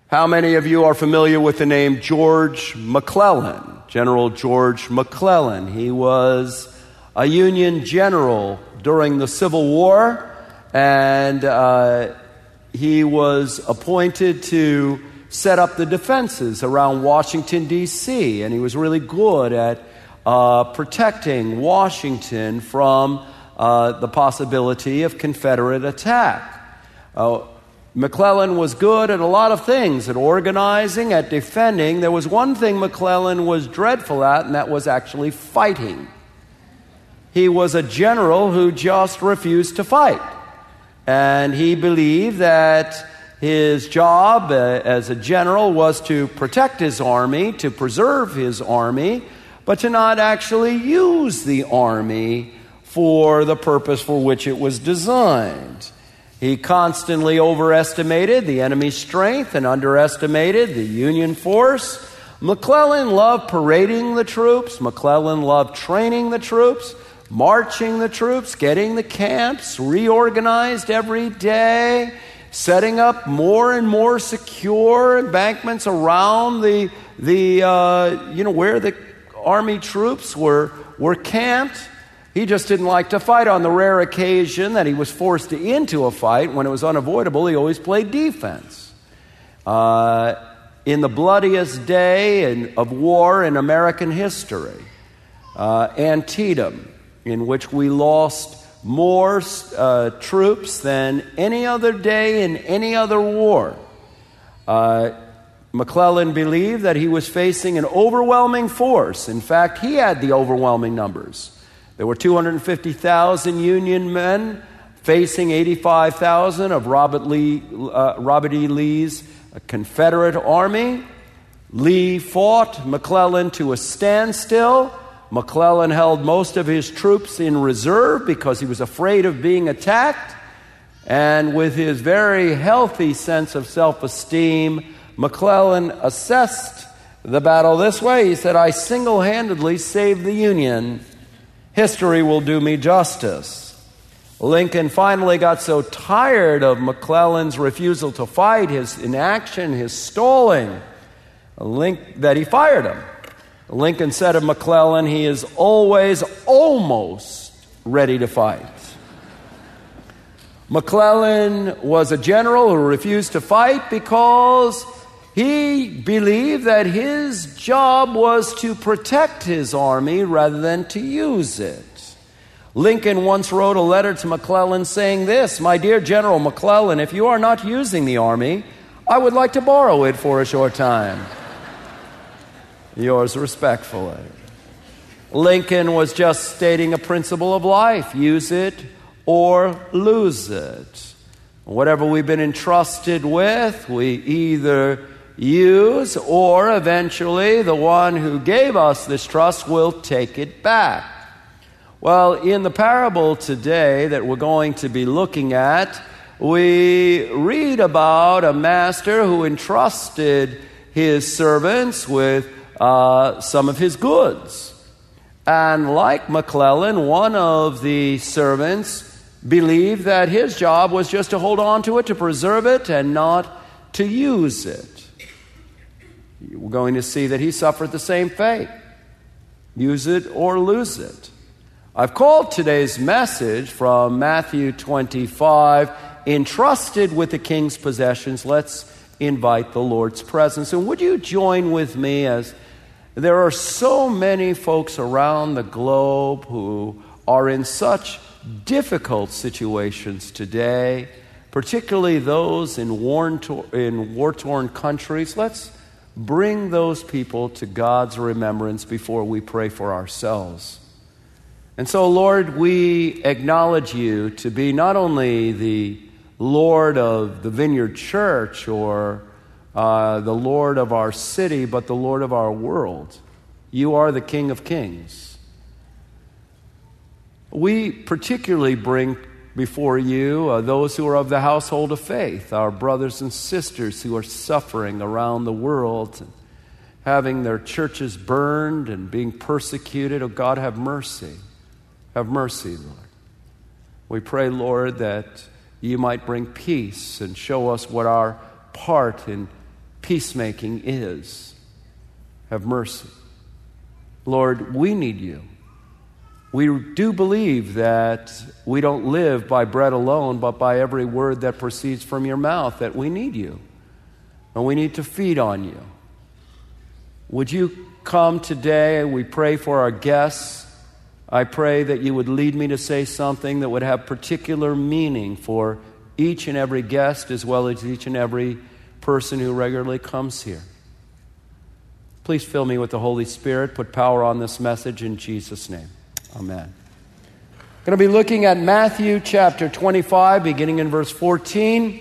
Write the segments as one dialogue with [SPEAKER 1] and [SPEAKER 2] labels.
[SPEAKER 1] How many of you are familiar with the name George McClellan? General George McClellan. He was a Union general during the Civil War, and he was appointed to set up the defenses around Washington, D.C., and he was really good at protecting Washington from the possibility of Confederate attack. McClellan was good at a lot of things, at organizing, at defending. There was one thing McClellan was dreadful at, and that was actually fighting. He was a general who just refused to fight. And he believed that his job as a general was to protect his army, to preserve his army, but to not actually use the army for the purpose for which it was designed. He constantly overestimated the enemy's strength and underestimated the Union force. McClellan loved parading the troops. McClellan loved training the troops, marching the troops, getting the camps reorganized every day, setting up more and more secure embankments around the where the army troops were camped. He just didn't like to fight. On the rare occasion that he was forced into a fight, when it was unavoidable, he always played defense. In the bloodiest day of war in American history, Antietam, in which we lost more troops than any other day in any other war, McClellan believed that he was facing an overwhelming force. In fact, he had the overwhelming numbers. There were 250,000 Union men facing 85,000 of Robert E. Lee's Confederate army. Lee fought McClellan to a standstill. McClellan held most of his troops in reserve because he was afraid of being attacked. And with his very healthy sense of self-esteem, McClellan assessed the battle this way. He said, "I single-handedly saved the Union. History will do me justice." Lincoln finally got so tired of McClellan's refusal to fight, his inaction, his stalling, that he fired him. Lincoln said of McClellan, "He is always almost ready to fight." McClellan was a general who refused to fight because he believed that his job was to protect his army rather than to use it. Lincoln once wrote a letter to McClellan saying this: "My dear General McClellan, if you are not using the army, I would like to borrow it for a short time. Yours respectfully." Lincoln was just stating a principle of life: use it or lose it. Whatever we've been entrusted with, we either use, or eventually the one who gave us this trust will take it back. Well, in the parable today that we're going to be looking at, we read about a master who entrusted his servants with some of his goods. And like McClellan, one of the servants believed that his job was just to hold on to it, to preserve it, and not to use it. We're going to see that he suffered the same fate. Use it or lose it. I've called today's message from Matthew 25, "Entrusted with the King's Possessions." Let's invite the Lord's presence. And would you join with me, as there are so many folks around the globe who are in such difficult situations today, particularly those in war-torn countries. Let's bring those people to God's remembrance before we pray for ourselves. And so, Lord, we acknowledge you to be not only the Lord of the Vineyard Church or the Lord of our city, but the Lord of our world. You are the King of Kings. We particularly bring before you those who are of the household of faith, our brothers and sisters who are suffering around the world, and having their churches burned and being persecuted. Oh God, have mercy. Have mercy, Lord. We pray, Lord, that you might bring peace and show us what our part in peacemaking is. Have mercy. Lord, we need you. We do believe that we don't live by bread alone, but by every word that proceeds from your mouth, that we need you. And we need to feed on you. Would you come today? We pray for our guests. I pray that you would lead me to say something that would have particular meaning for each and every guest, as well as each and every person who regularly comes here. Please fill me with the Holy Spirit. Put power on this message in Jesus' name. Amen. I'm going to be looking at Matthew chapter 25, beginning in verse 14.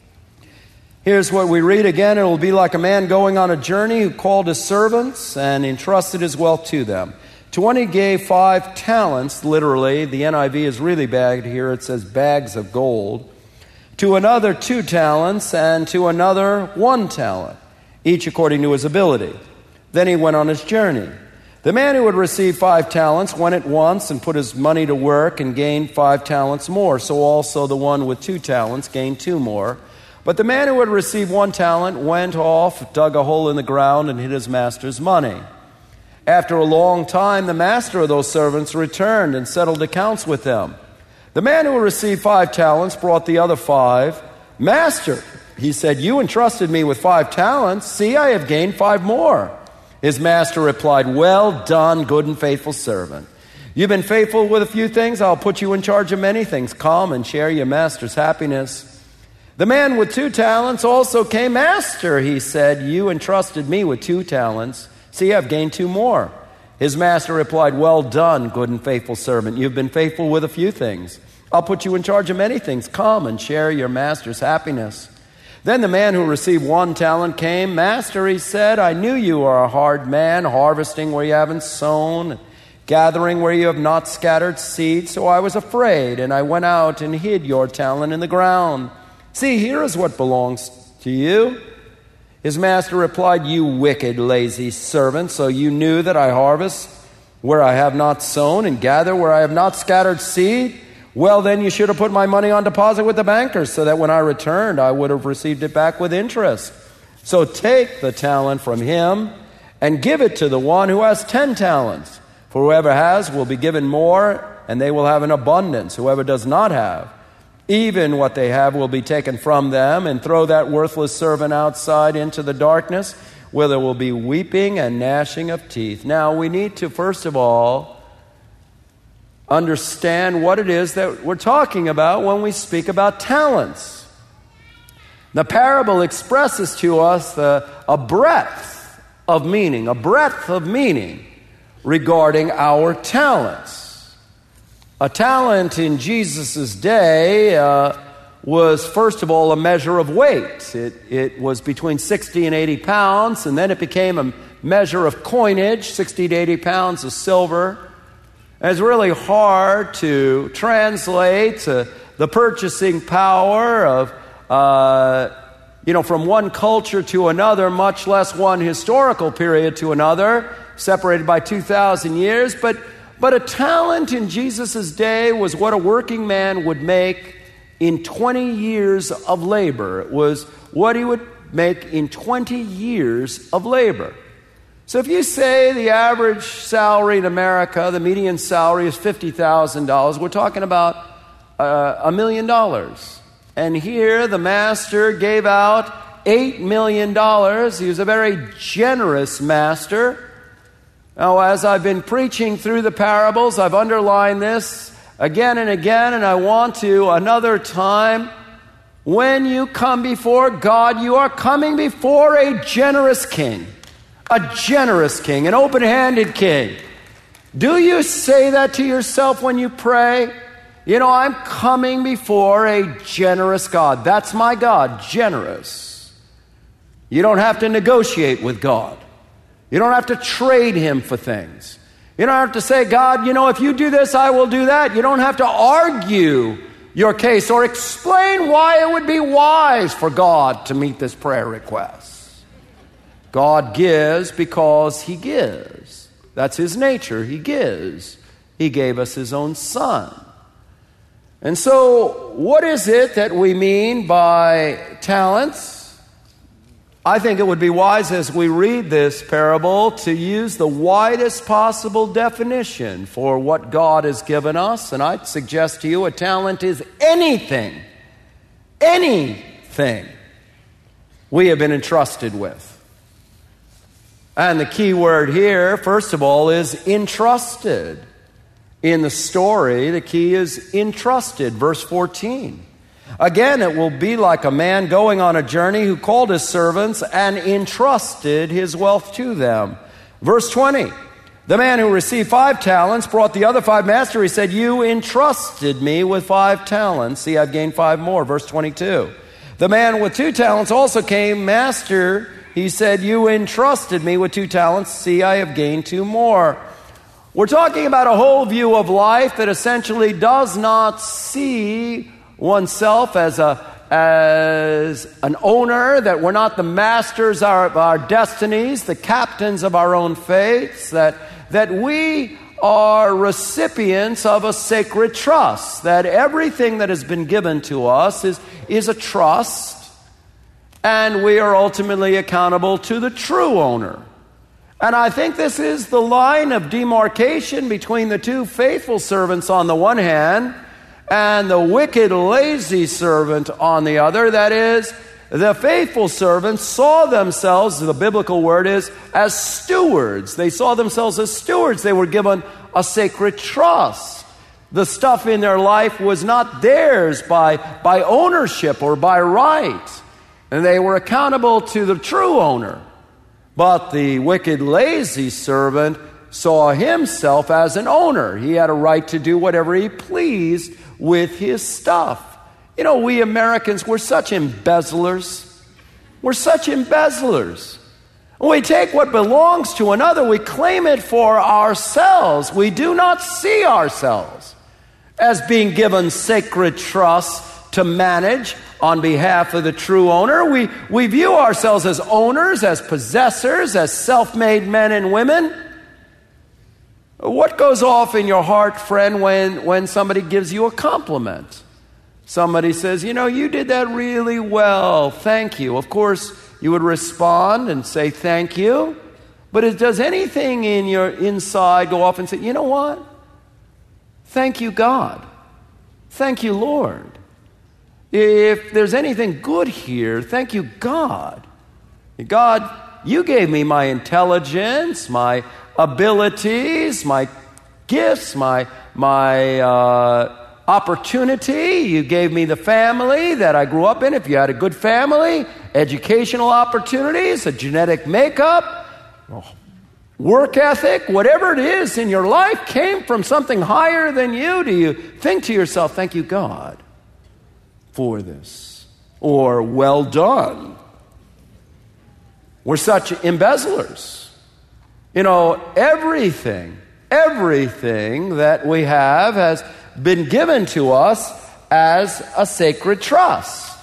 [SPEAKER 1] Here's what we read again. It will be like a man going on a journey who called his servants and entrusted his wealth to them. To one he gave 5 talents, literally. The NIV is really bad here. It says bags of gold. To another 2 talents, and to another 1 talent, each according to his ability. Then he went on his journey. The man who had received 5 talents went at once and put his money to work and gained 5 talents more. So also the one with 2 talents gained 2 more. But the man who had received 1 talent went off, dug a hole in the ground, and hid his master's money. After a long time, the master of those servants returned and settled accounts with them. The man who received 5 talents brought the other 5. Master, he said, you entrusted me with 5 talents. See, I have gained 5 more. His master replied, well done, good and faithful servant. You've been faithful with a few things. I'll put you in charge of many things. Come and share your master's happiness. The man with 2 talents also came. Master, he said, you entrusted me with 2 talents. See, I've gained 2 more. His master replied, well done, good and faithful servant. You've been faithful with a few things. I'll put you in charge of many things. Come and share your master's happiness. Then the man who received 1 talent came. Master, he said, I knew you are a hard man, harvesting where you haven't sown, gathering where you have not scattered seed. So I was afraid, and I went out and hid your talent in the ground. See, here is what belongs to you. His master replied, you wicked, lazy servant. So you knew that I harvest where I have not sown and gather where I have not scattered seed? Well, then you should have put my money on deposit with the bankers, so that when I returned, I would have received it back with interest. So take the talent from him and give it to the one who has 10 talents. For whoever has will be given more, and they will have an abundance. Whoever does not have, even what they have will be taken from them. And throw that worthless servant outside into the darkness, where there will be weeping and gnashing of teeth. Now, we need to, first of all, understand what it is that we're talking about when we speak about talents. The parable expresses to us a breadth of meaning regarding our talents. A talent in Jesus' day was, first of all, a measure of weight. It was between 60 and 80 pounds, and then it became a measure of coinage, 60 to 80 pounds of silver. It's really hard to translate the purchasing power of, from one culture to another, much less one historical period to another, separated by 2,000 years. But a talent in Jesus' day was what a working man would make in 20 years of labor. It was what he would make in 20 years of labor. So if you say the average salary in America, the median salary is $50,000, we're talking about $1 million. And here the master gave out $8 million. He was a very generous master. Now, as I've been preaching through the parables, I've underlined this again and again, and I want to another time. When you come before God, you are coming before a generous king. A generous king, an open-handed king. Do you say that to yourself when you pray? I'm coming before a generous God. That's my God, generous. You don't have to negotiate with God. You don't have to trade him for things. You don't have to say, God, if you do this, I will do that. You don't have to argue your case or explain why it would be wise for God to meet this prayer request. God gives because he gives. That's his nature. He gives. He gave us his own son. And so, what is it that we mean by talents? I think it would be wise as we read this parable to use the widest possible definition for what God has given us. And I'd suggest to you a talent is anything we have been entrusted with. And the key word here, first of all, is entrusted. In the story, the key is entrusted. Verse 14. Again, it will be like a man going on a journey who called his servants and entrusted his wealth to them. Verse 20. The man who received 5 talents brought the other 5 master. He said, you entrusted me with 5 talents. See, I've gained 5 more. Verse 22. The man with 2 talents also came. Master, he said, you entrusted me with 2 talents. See, I have gained 2 more. We're talking about a whole view of life that essentially does not see oneself as an owner, that we're not the masters of our destinies, the captains of our own fates, that we are recipients of a sacred trust, that everything that has been given to us is a trust, and we are ultimately accountable to the true owner. And I think this is the line of demarcation between the 2 faithful servants on the one hand and the wicked, lazy servant on the other. That is, the faithful servants saw themselves, the biblical word is, as stewards. They saw themselves as stewards. They were given a sacred trust. The stuff in their life was not theirs by ownership or by right. And they were accountable to the true owner. But the wicked, lazy servant saw himself as an owner. He had a right to do whatever he pleased with his stuff. You know, we Americans, we're such embezzlers. We're such embezzlers. We take what belongs to another, we claim it for ourselves. We do not see ourselves as being given sacred trust to manage on behalf of the true owner. We view ourselves as owners, as possessors, as self-made men and women. What goes off in your heart, friend, when somebody gives you a compliment? Somebody says, you know, you did that really well. Thank you. Of course, you would respond and say thank you. But does anything in your inside go off and say, you know what? Thank you, God. Thank you, Lord. If there's anything good here, thank you, God. God, you gave me my intelligence, my abilities, my gifts, my opportunity. You gave me the family that I grew up in. If you had a good family, educational opportunities, a genetic makeup, work ethic, whatever it is in your life came from something higher than you. Do you think to yourself, thank you, God, for this? Or, well done. We're such embezzlers. You know, everything that we have has been given to us as a sacred trust.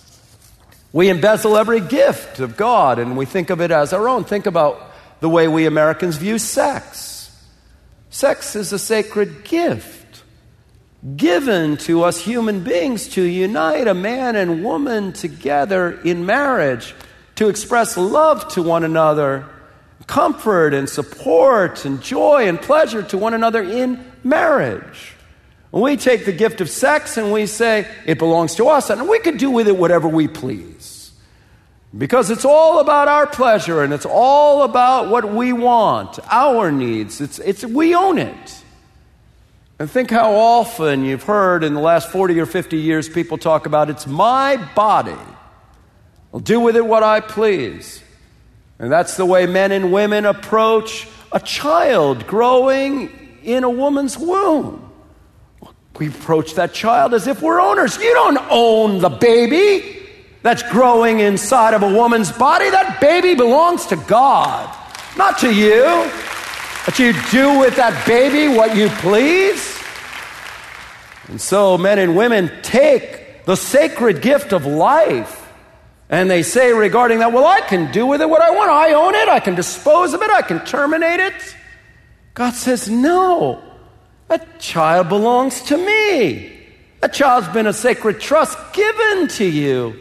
[SPEAKER 1] We embezzle every gift of God and we think of it as our own. Think about the way we Americans view sex. Sex is a sacred gift given to us human beings to unite a man and woman together in marriage, to express love to one another, comfort and support and joy and pleasure to one another in marriage. We take the gift of sex and we say it belongs to us and we can do with it whatever we please. Because it's all about our pleasure and it's all about what we want, our needs. We own it. And think how often you've heard in the last 40 or 50 years people talk about, it's my body. I'll do with it what I please. And that's the way men and women approach a child growing in a woman's womb. We approach that child as if we're owners. You don't own the baby that's growing inside of a woman's body. That baby belongs to God, not to you. But you do with that baby what you please. And so men and women take the sacred gift of life and they say regarding that, well, I can do with it what I want. I own it. I can dispose of it. I can terminate it. God says, no, that child belongs to me. That child's been a sacred trust given to you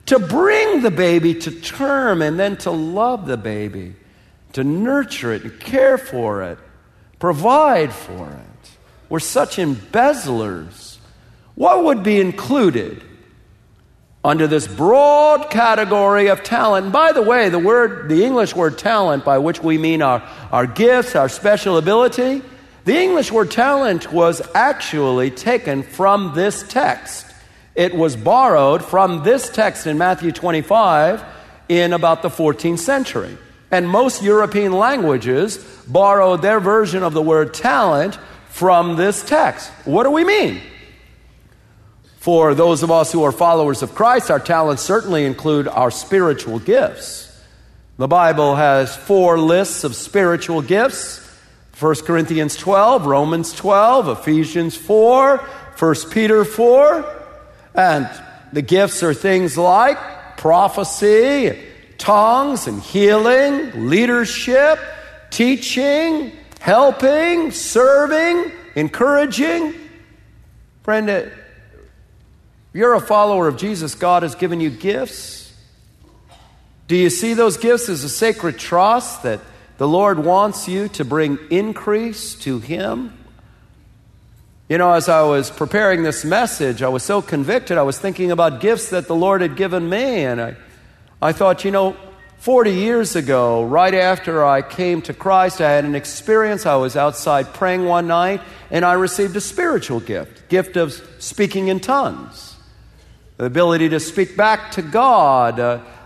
[SPEAKER 1] to bring the baby to term and then to love the baby, to nurture it and care for it, provide for it. We're such embezzlers. What would be included under this broad category of talent? And by the way, the English word talent, by which we mean our gifts, our special ability, the English word talent was actually taken from this text. It was borrowed from this text in Matthew 25 in about the 14th century. And most European languages borrowed their version of the word talent from this text. What do we mean? For those of us who are followers of Christ, our talents certainly include our spiritual gifts. The Bible has 4 lists of spiritual gifts: 1 Corinthians 12, Romans 12, Ephesians 4, 1 Peter 4. And the gifts are things like prophecy, tongues and healing, leadership, teaching, helping, serving, encouraging. Friend, if you're a follower of Jesus, God has given you gifts. Do you see those gifts as a sacred trust that the Lord wants you to bring increase to Him? You know, as I was preparing this message, I was so convicted. I was thinking about gifts that the Lord had given me, and I thought, 40 years ago, right after I came to Christ, I had an experience. I was outside praying one night, and I received a spiritual gift of speaking in tongues, the ability to speak back to God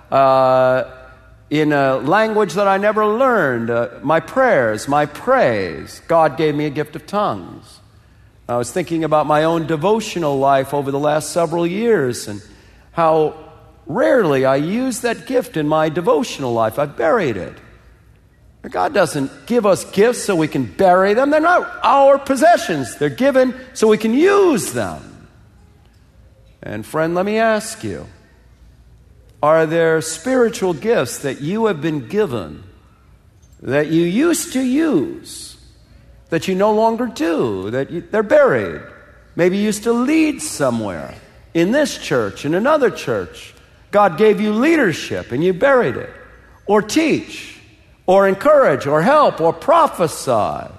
[SPEAKER 1] in a language that I never learned, my prayers, my praise. God gave me a gift of tongues. I was thinking about my own devotional life over the last several years and how rarely I use that gift in my devotional life. I've buried it. God doesn't give us gifts so we can bury them. They're not our possessions. They're given so we can use them. And friend, let me ask you, are there spiritual gifts that you have been given that you used to use, that you no longer do, they're buried? Maybe you used to lead somewhere, in this church, in another church. God gave you leadership and you buried it. Or teach, or encourage, or help, or prophesy.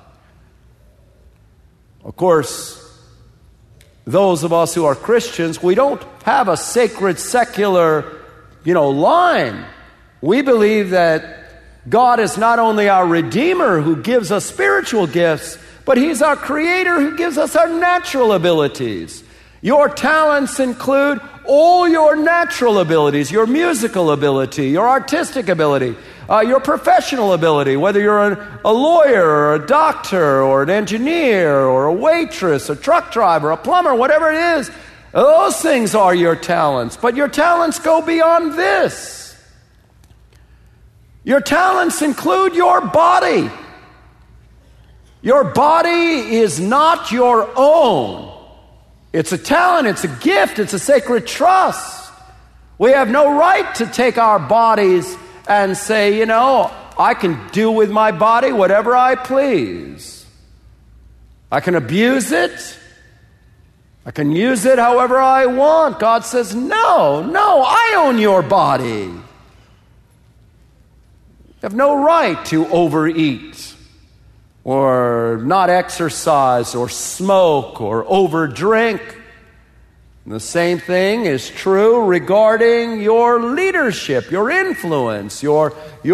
[SPEAKER 1] Of course, those of us who are Christians, we don't have a sacred secular, line. We believe that God is not only our Redeemer who gives us spiritual gifts, but He's our Creator who gives us our natural abilities. Your talents include all your natural abilities, your musical ability, your artistic ability, your professional ability, whether you're a lawyer or a doctor or an engineer or a waitress, a truck driver, a plumber, whatever it is. Those things are your talents. But your talents go beyond this. Your talents include your body. Your body is not your own. It's a talent, it's a gift, it's a sacred trust. We have no right to take our bodies and say, I can do with my body whatever I please. I can abuse it. I can use it however I want. God says, no, I own your body. You have no right to overeat or not exercise or smoke or overdrink. And the same thing is true regarding your leadership, your influence, your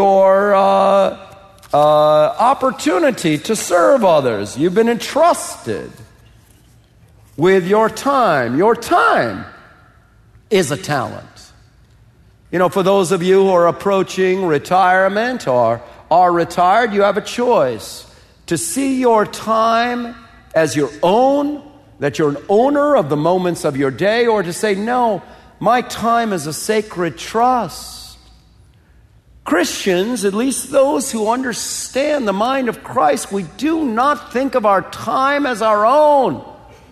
[SPEAKER 1] opportunity to serve others. You've been entrusted with your time. Your time is a talent. For those of you who are approaching retirement or are retired, you have a choice to see your time as your own, that you're an owner of the moments of your day, or to say, no, my time is a sacred trust. Christians, at least those who understand the mind of Christ, we do not think of our time as our own.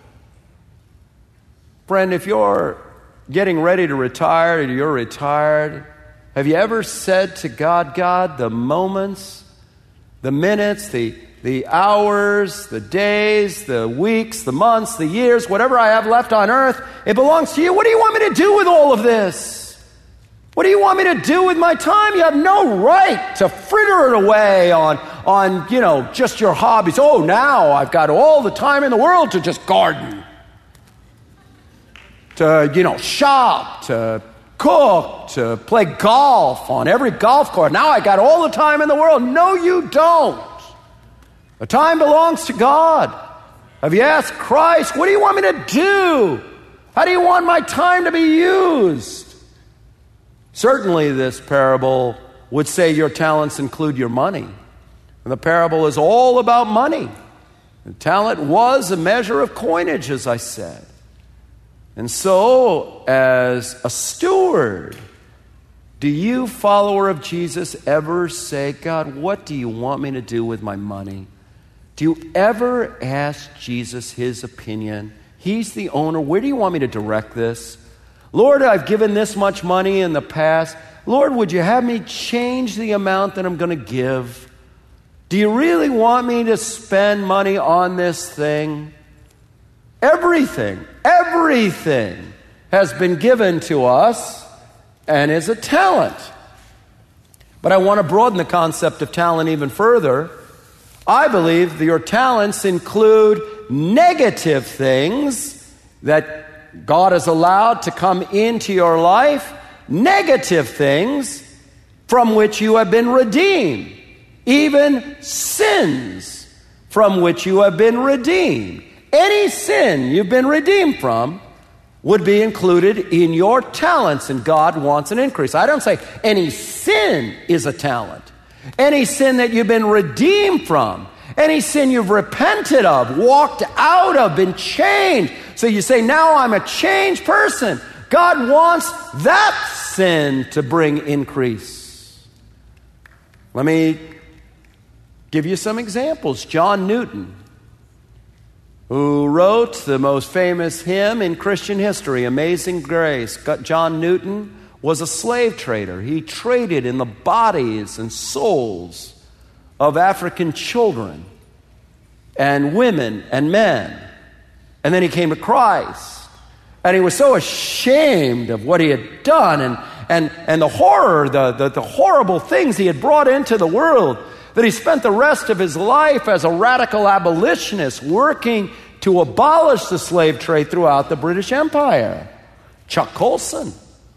[SPEAKER 1] Friend, if you're getting ready to retire, or you're retired, have you ever said to God, the moments, the minutes, the hours, the days, the weeks, the months, the years, whatever I have left on earth, it belongs to you. What do you want me to do with all of this? What do you want me to do with my time? You have no right to fritter it away on just your hobbies. Oh, now I've got all the time in the world to just garden, to, shop, to cook, to play golf on every golf course. Now I got all the time in the world. No, you don't. The time belongs to God. Have you asked Christ, what do you want me to do? How do you want my time to be used? Certainly this parable would say your talents include your money. And the parable is all about money. The talent was a measure of coinage, as I said. And so, as a steward, do you, follower of Jesus, ever say, God, what do you want me to do with my money? Do you ever ask Jesus his opinion? He's the owner. Where do you want me to direct this? Lord, I've given this much money in the past. Lord, would you have me change the amount that I'm going to give? Do you really want me to spend money on this thing? Everything has been given to us and is a talent. But I want to broaden the concept of talent even further. I believe that your talents include negative things that God has allowed to come into your life, negative things from which you have been redeemed, even sins from which you have been redeemed. Any sin you've been redeemed from would be included in your talents, and God wants an increase. I don't say any sin is a talent. Any sin that you've been redeemed from, any sin you've repented of, walked out of, been changed. So you say, now I'm a changed person. God wants that sin to bring increase. Let me give you some examples. John Newton, who wrote the most famous hymn in Christian history, Amazing Grace. John Newton was a slave trader. He traded in the bodies and souls of African children and women and men. And then he came to Christ. And he was so ashamed of what he had done and the horror, the horrible things he had brought into the world, that he spent the rest of his life as a radical abolitionist working to abolish the slave trade throughout the British Empire. Chuck Colson.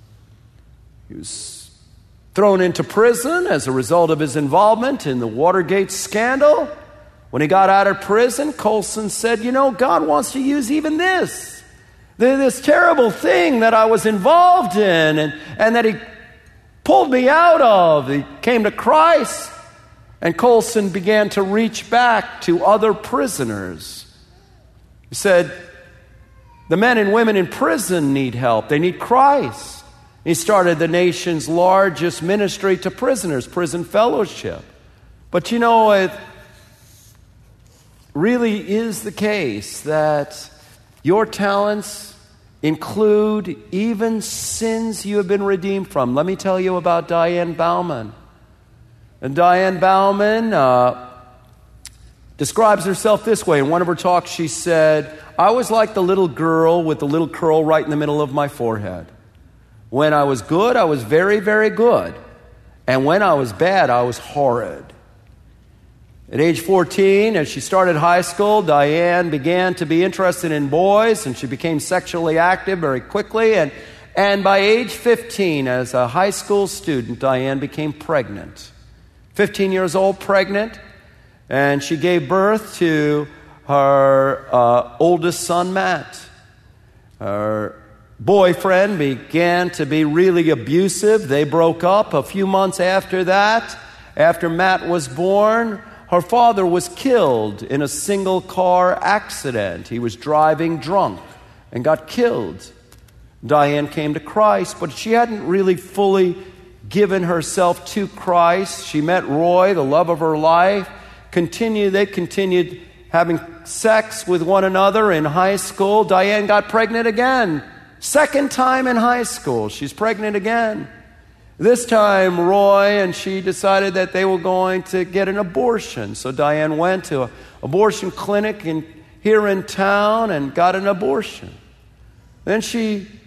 [SPEAKER 1] He was thrown into prison as a result of his involvement in the Watergate scandal. When he got out of prison, Colson said, God wants to use even this terrible thing that I was involved in and that he pulled me out of. He came to Christ, and Colson began to reach back to other prisoners. He said, the men and women in prison need help. They need Christ. He started the nation's largest ministry to prisoners, Prison Fellowship. But it really is the case that your talents include even sins you have been redeemed from. Let me tell you about Diane Bauman. And Diane Bauman describes herself this way. In one of her talks, she said, I was like the little girl with the little curl right in the middle of my forehead. When I was good, I was very, very good. And when I was bad, I was horrid. At age 14, as she started high school, Diane began to be interested in boys, and she became sexually active very quickly. And by age 15, as a high school student, Diane became pregnant. 15 years old, pregnant, and she gave birth to her oldest son, Matt. Her boyfriend began to be really abusive. They broke up a few months after that. After Matt was born, her father was killed in a single-car accident. He was driving drunk and got killed. Diane came to Christ, but she hadn't really fully given herself to Christ. She met Roy, the love of her life. They continued having sex with one another in high school. Diane got pregnant again. Second time in high school, she's pregnant again. This time, Roy and she decided that they were going to get an abortion. So Diane went to an abortion clinic here in town and got an abortion. Then she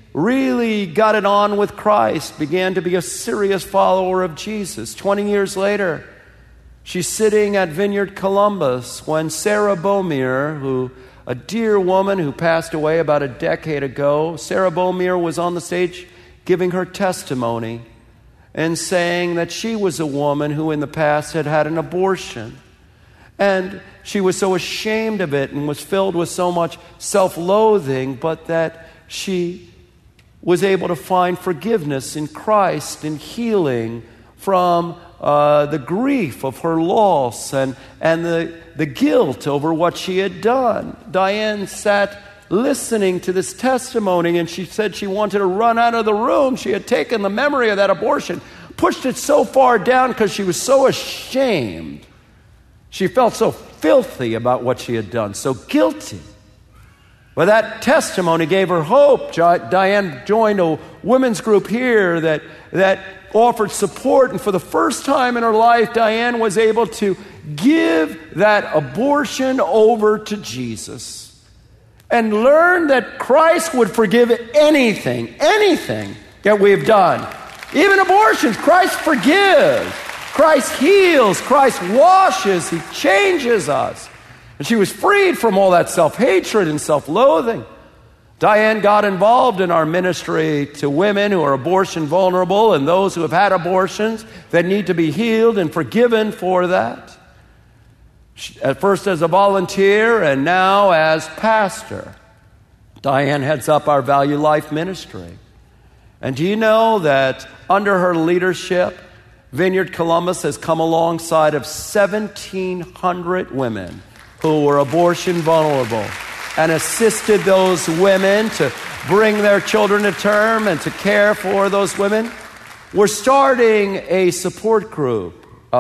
[SPEAKER 1] really got it on with Christ, began to be a serious follower of Jesus. 20 years later, she's sitting at Vineyard Columbus when Sarah Beaumier, a dear woman who passed away about a decade ago, Sarah Beaumier was on the stage giving her testimony and saying that she was a woman who in the past had had an abortion. And she was so ashamed of it and was filled with so much self-loathing, but that she was able to find forgiveness in Christ and healing from the grief of her loss and the guilt over what she had done. Diane sat listening to this testimony, and she said she wanted to run out of the room. She had taken the memory of that abortion, pushed it so far down because she was so ashamed. She felt so filthy about what she had done, so guilty. But that testimony gave her hope. Diane joined a women's group here that offered support, and for the first time in her life, Diane was able to give that abortion over to Jesus and learn that Christ would forgive anything that we've done. Even abortions, Christ forgives. Christ heals. Christ washes. He changes us. And she was freed from all that self-hatred and self-loathing. Diane got involved in our ministry to women who are abortion vulnerable and those who have had abortions that need to be healed and forgiven for that. At first as a volunteer and now as pastor, Diane heads up our Value Life ministry. And do you know that under her leadership, Vineyard Columbus has come alongside of 1,700 women who were abortion vulnerable and assisted those women to bring their children to term and to care for those women. We're starting a support group.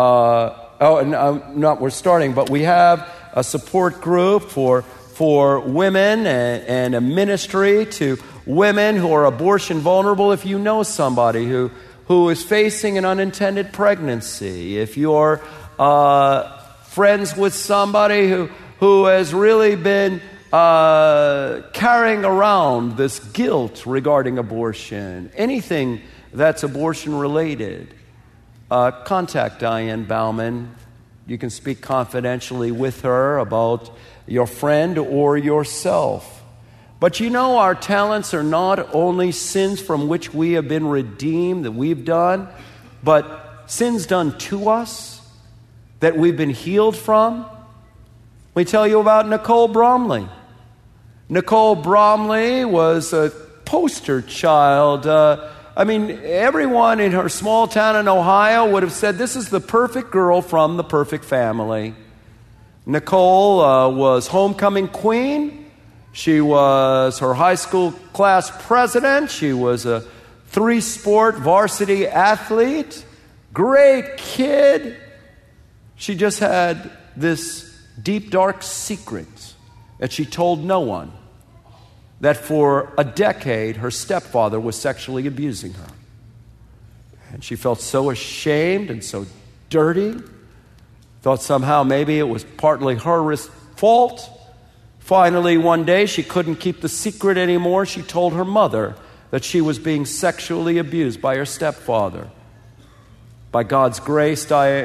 [SPEAKER 1] We have a support group for women and a ministry to women who are abortion vulnerable. If you know somebody who is facing an unintended pregnancy, if you're friends with somebody who has really been carrying around this guilt regarding abortion, anything that's abortion related, contact Diane Bauman. You can speak confidentially with her about your friend or yourself. But you know, our talents are not only sins from which we have been redeemed, that we've done, but sins done to us that we've been healed from. Let me tell you about Nicole Bromley. Nicole Bromley was a poster child. Everyone in her small town in Ohio would have said, this is the perfect girl from the perfect family. Nicole was homecoming queen. She was her high school class president. She was a 3-sport varsity athlete. Great kid. She just had this deep, dark secret that she told no one, that for a decade her stepfather was sexually abusing her. And she felt so ashamed and so dirty, thought somehow maybe it was partly her fault. Finally, one day, she couldn't keep the secret anymore. She told her mother that she was being sexually abused by her stepfather. By God's grace,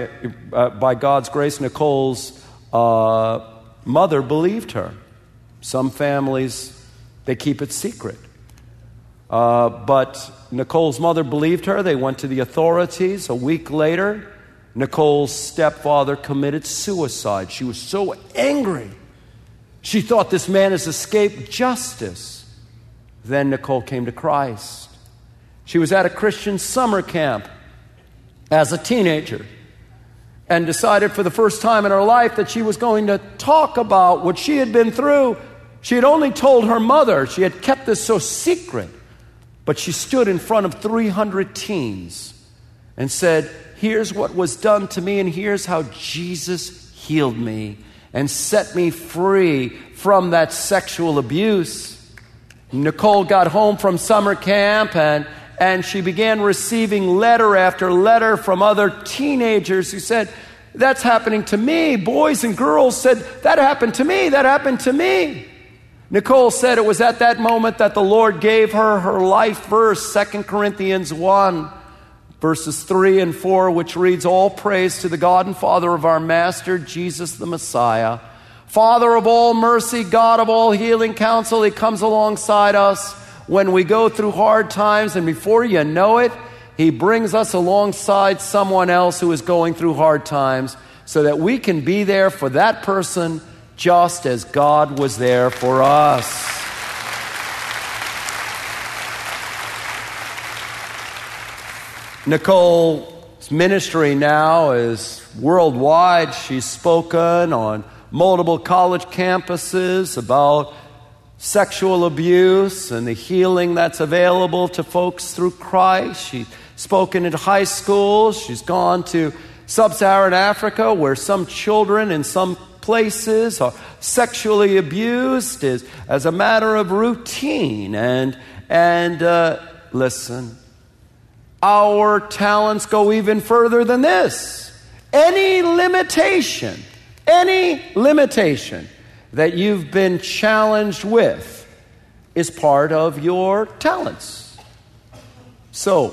[SPEAKER 1] Nicole's mother believed her. Some families, they keep it secret. But Nicole's mother believed her. They went to the authorities. A week later, Nicole's stepfather committed suicide. She was so angry. She thought this man has escaped justice. Then Nicole came to Christ. She was at a Christian summer camp as a teenager and decided for the first time in her life that she was going to talk about what she had been through. She had only told her mother. She had kept this so secret. But she stood in front of 300 teens and said, here's what was done to me, and here's how Jesus healed me and set me free from that sexual abuse. Nicole got home from summer camp and she began receiving letter after letter from other teenagers who said, that's happening to me. Boys and girls said, that happened to me, that happened to me. Nicole said it was at that moment that the Lord gave her her life verse, 2 Corinthians 1, verses 3 and 4, which reads, "All praise to the God and Father of our Master, Jesus the Messiah, Father of all mercy, God of all healing counsel." He comes alongside us when we go through hard times, and before you know it, He brings us alongside someone else who is going through hard times so that we can be there for that person just as God was there for us. Nicole's ministry now is worldwide. She's spoken on multiple college campuses about sexual abuse and the healing that's available to folks through Christ. She's spoken at high schools. She's gone to sub-Saharan Africa, where some children in some places are sexually abused as a matter of routine. And listen, our talents go even further than this. Any limitation that you've been challenged with is part of your talents. So,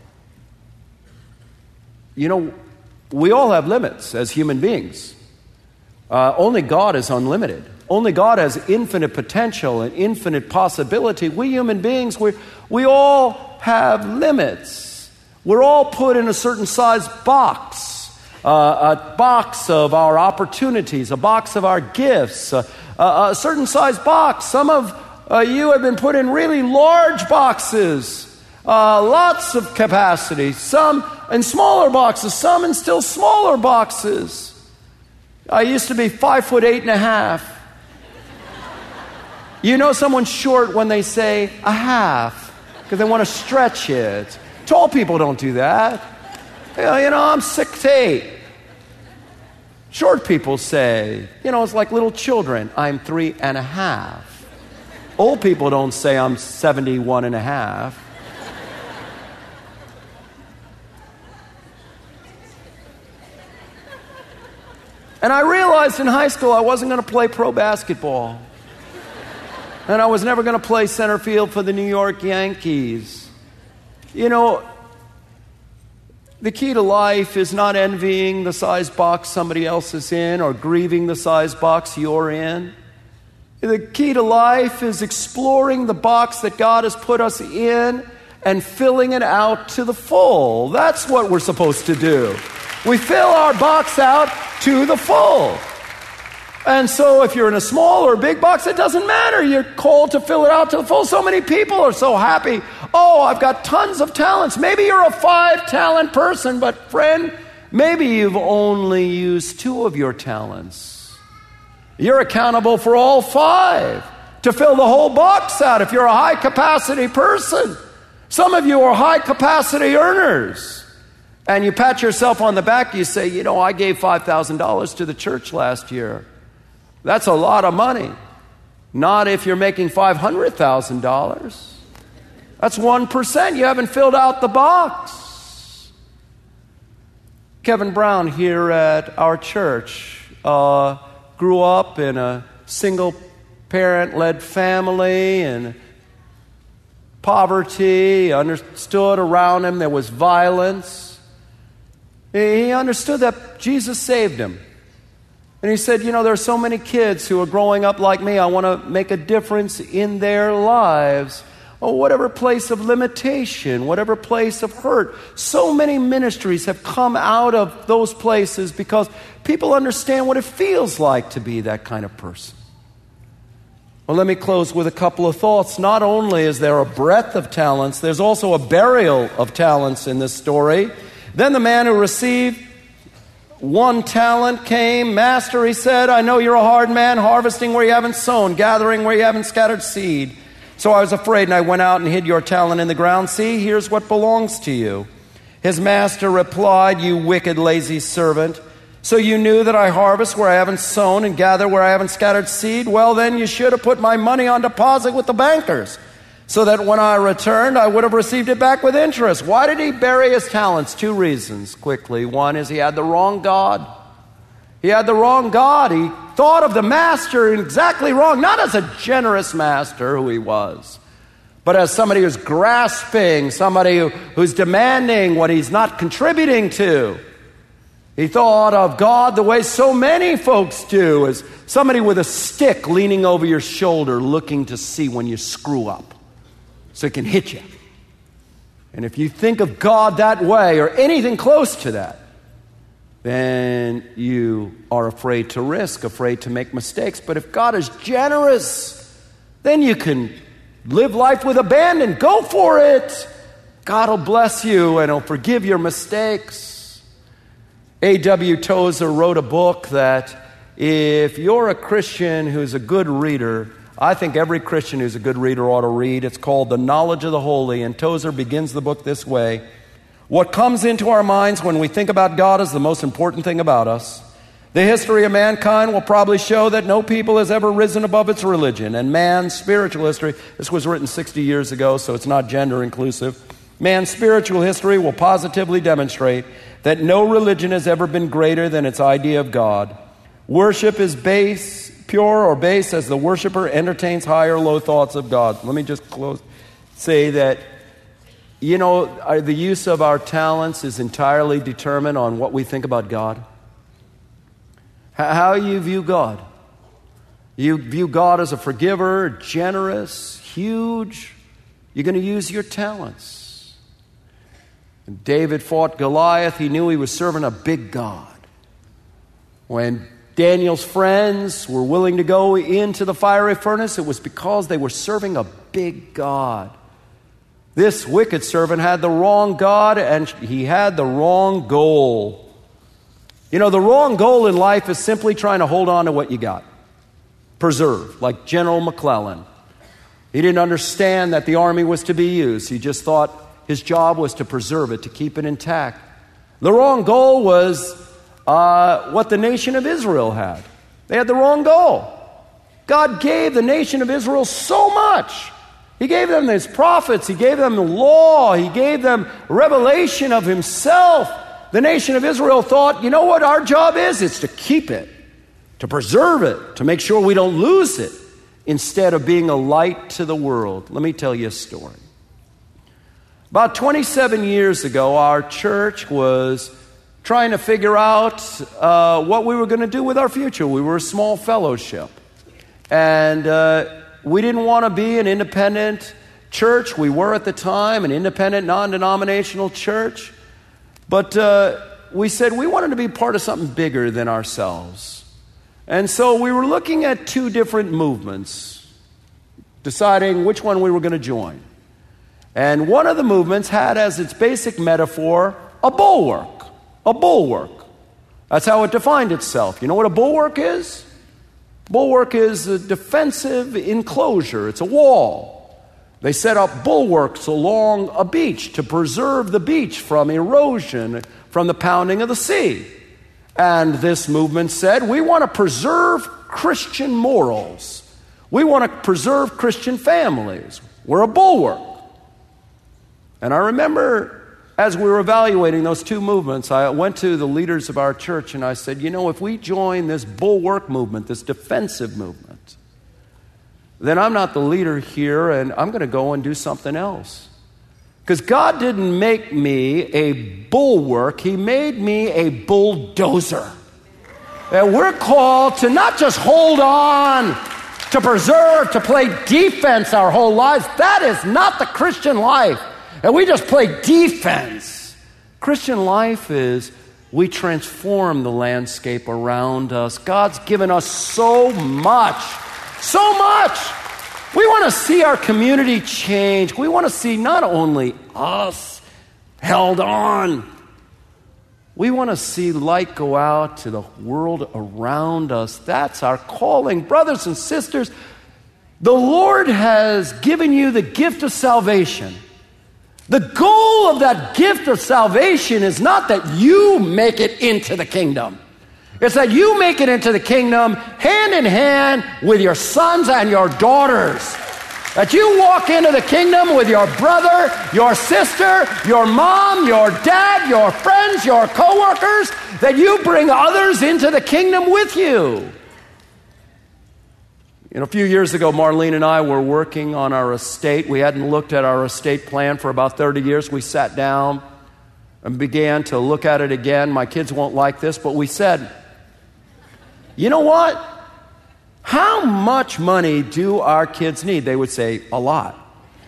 [SPEAKER 1] we all have limits as human beings. Only God is unlimited. Only God has infinite potential and infinite possibility. We human beings, we all have limits. We're all put in a certain size box. A box of our opportunities, a box of our gifts, a certain size box. Some of you have been put in really large boxes, lots of capacity, some in smaller boxes, some in still smaller boxes. I used to be 5'8.5". You know someone's short when they say a half, because they want to stretch it. Tall people don't do that. I'm 6'8". Short people say, it's like little children, I'm 3.5. Old people don't say I'm 71.5. And I realized in high school I wasn't going to play pro basketball. And I was never going to play center field for the New York Yankees. The key to life is not envying the size box somebody else is in or grieving the size box you're in. The key to life is exploring the box that God has put us in and filling it out to the full. That's what we're supposed to do. We fill our box out to the full. And so if you're in a small or big box, it doesn't matter. You're called to fill it out to the full. So many people are so happy. Oh, I've got tons of talents. Maybe you're a 5-talent person, but friend, maybe you've only used 2 of your talents. You're accountable for all 5 to fill the whole box out if you're a high-capacity person. Some of you are high-capacity earners. And you pat yourself on the back, you say, I gave $5,000 to the church last year. That's a lot of money. Not if you're making $500,000. That's 1%. You haven't filled out the box. Kevin Brown here at our church grew up in a single-parent-led family and poverty. Understood around him there was violence. He understood that Jesus saved him. And he said, there are so many kids who are growing up like me. I want to make a difference in their lives. Whatever place of limitation, whatever place of hurt. So many ministries have come out of those places because people understand what it feels like to be that kind of person. Well, let me close with a couple of thoughts. Not only is there a breadth of talents, there's also a burial of talents in this story. Then the man who received 1 talent came. Master, he said, I know you're a hard man, harvesting where you haven't sown, gathering where you haven't scattered seed. So I was afraid, and I went out and hid your talent in the ground. See, here's what belongs to you. His master replied, you wicked, lazy servant. So you knew that I harvest where I haven't sown and gather where I haven't scattered seed? Well, then you should have put my money on deposit with the bankers, so that when I returned, I would have received it back with interest. Why did he bury his talents? 2 reasons, quickly. One is he had the wrong God. He had the wrong God. He thought of the master exactly wrong, not as a generous master who he was, but as somebody who's grasping, somebody who's demanding what he's not contributing to. He thought of God the way so many folks do, as somebody with a stick leaning over your shoulder looking to see when you screw up so it can hit you. And if you think of God that way or anything close to that, then you are afraid to risk, afraid to make mistakes. But if God is generous, then you can live life with abandon. Go for it. God will bless you and He'll forgive your mistakes. A.W. Tozer wrote a book that if you're a Christian who's a good reader, I think every Christian who's a good reader ought to read. It's called The Knowledge of the Holy, and Tozer begins the book this way. What comes into our minds when we think about God is the most important thing about us. The history of mankind will probably show that no people has ever risen above its religion, and man's spiritual history, this was written 60 years ago, so it's not gender inclusive. Man's spiritual history will positively demonstrate that no religion has ever been greater than its idea of God. Worship is base, pure or base as the worshiper entertains high or low thoughts of God. Let me just say that, the use of our talents is entirely determined on what we think about God. How you view God. You view God as a forgiver, generous, huge. You're going to use your talents. When David fought Goliath, he knew he was serving a big God. When Daniel's friends were willing to go into the fiery furnace, it was because they were serving a big God. This wicked servant had the wrong God, and he had the wrong goal. The wrong goal in life is simply trying to hold on to what you got. Preserve, like General McClellan. He didn't understand that the army was to be used. He just thought his job was to preserve it, to keep it intact. The wrong goal was what the nation of Israel had. They had the wrong goal. God gave the nation of Israel so much. He gave them His prophets. He gave them the law. He gave them revelation of Himself. The nation of Israel thought, you know what our job is? It's to keep it, to preserve it, to make sure we don't lose it, instead of being a light to the world. Let me tell you a story. About 27 years ago, our church was trying to figure out what we were going to do with our future. We were a small fellowship. And we didn't want to be an independent church. We were at the time an independent, non-denominational church. But we said we wanted to be part of something bigger than ourselves. And so we were looking at two different movements, deciding which one we were going to join. And one of the movements had as its basic metaphor a bulwark. A bulwark. That's how it defined itself. You know what a bulwark is? Bulwark is a defensive enclosure. It's a wall. They set up bulwarks along a beach to preserve the beach from erosion, from the pounding of the sea. And this movement said, we want to preserve Christian morals. We want to preserve Christian families. We're a bulwark. And I remember as we were evaluating those two movements, I went to the leaders of our church and I said, if we join this bulwark movement, this defensive movement, then I'm not the leader here and I'm going to go and do something else. Because God didn't make me a bulwark, He made me a bulldozer. And we're called to not just hold on, to preserve, to play defense our whole lives. That is not the Christian life. And we just play defense. Christian life is we transform the landscape around us. God's given us so much. So much. We want to see our community change. We want to see not only us held on. We want to see light go out to the world around us. That's our calling. Brothers and sisters, the Lord has given you the gift of salvation. The goal of that gift of salvation is not that you make it into the kingdom. It's that you make it into the kingdom hand in hand with your sons and your daughters. That you walk into the kingdom with your brother, your sister, your mom, your dad, your friends, your coworkers, that you bring others into the kingdom with you. A few years ago, Marlene and I were working on our estate. We hadn't looked at our estate plan for about 30 years. We sat down and began to look at it again. My kids won't like this, but we said, you know what? How much money do our kids need? They would say, a lot.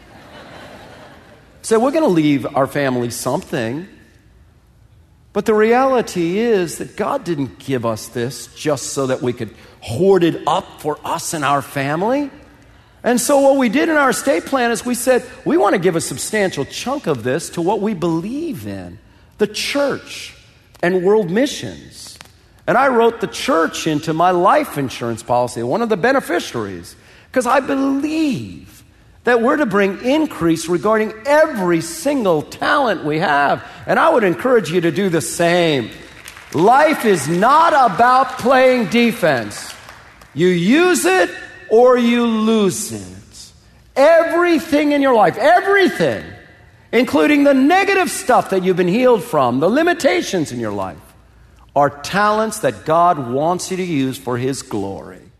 [SPEAKER 1] So we're going to leave our family something. But the reality is that God didn't give us this just so that we could hoard it up for us and our family. And so what we did in our estate plan is we said, we want to give a substantial chunk of this to what we believe in, the church and world missions. And I wrote the church into my life insurance policy, one of the beneficiaries, because I believe that we're to bring increase regarding every single talent we have. And I would encourage you to do the same. Life is not about playing defense. You use it or you lose it. Everything in your life, everything, including the negative stuff that you've been healed from, the limitations in your life, are talents that God wants you to use for His glory.